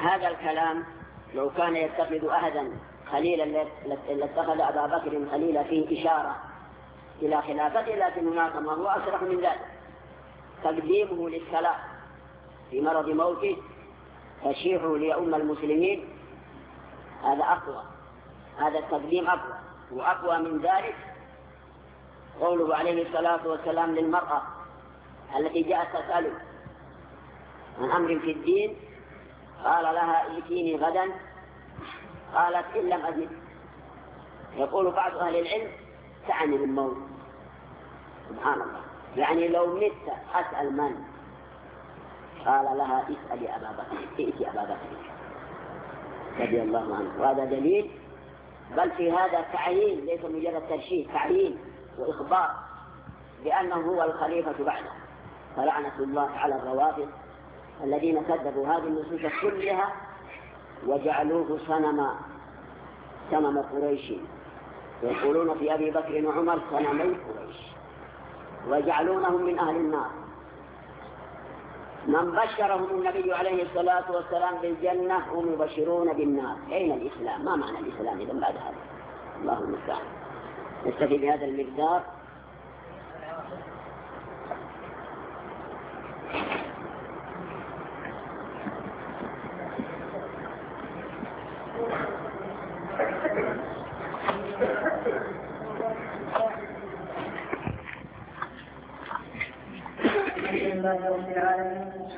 هذا الكلام لو كان يتخذ أحدا خليلا لاتخذ أبا بكر خليلا فيه إشارة إلى خلافته، لكن هناك ما هو أصرح من ذلك، تقديمه للصلاة في مرض موته، تشيعه لأم المسلمين، هذا أقوى، هذا التقديم أقوى. وأقوى من ذلك قوله عليه الصلاة والسلام للمرأة التي جاءت تسأله عن أمر في الدين، قال لها ائتيني غدا، قالت إن لم أجد. يقول بعض أهل العلم تعني بالموت، سبحان الله، يعني لو مت أسأل من؟ قال لها اسألي أبا بكر، ائتي أبا بكر رضي الله عنه. وهذا دليل، بل في هذا تعيين، ليس مجرد ترشيد، تعيين وإخبار بأنه هو الخليفة بعده. فلعنة الله على الروافض الذين كذبوا هذه النصوص كلها وجعلوه صنم قريش، يقولون في أبي بكر وعمر صنمي قريش، وجعلونهم من أهل النار. من بشرهم النبي عليه الصلاة والسلام بالجنة هم يبشرون بالنار. أين الإسلام؟ ما معنى الإسلام إذن بعد هذا؟ الله المستعان. نستفيد بهذا المقدار. الحمد لله رب العالمين.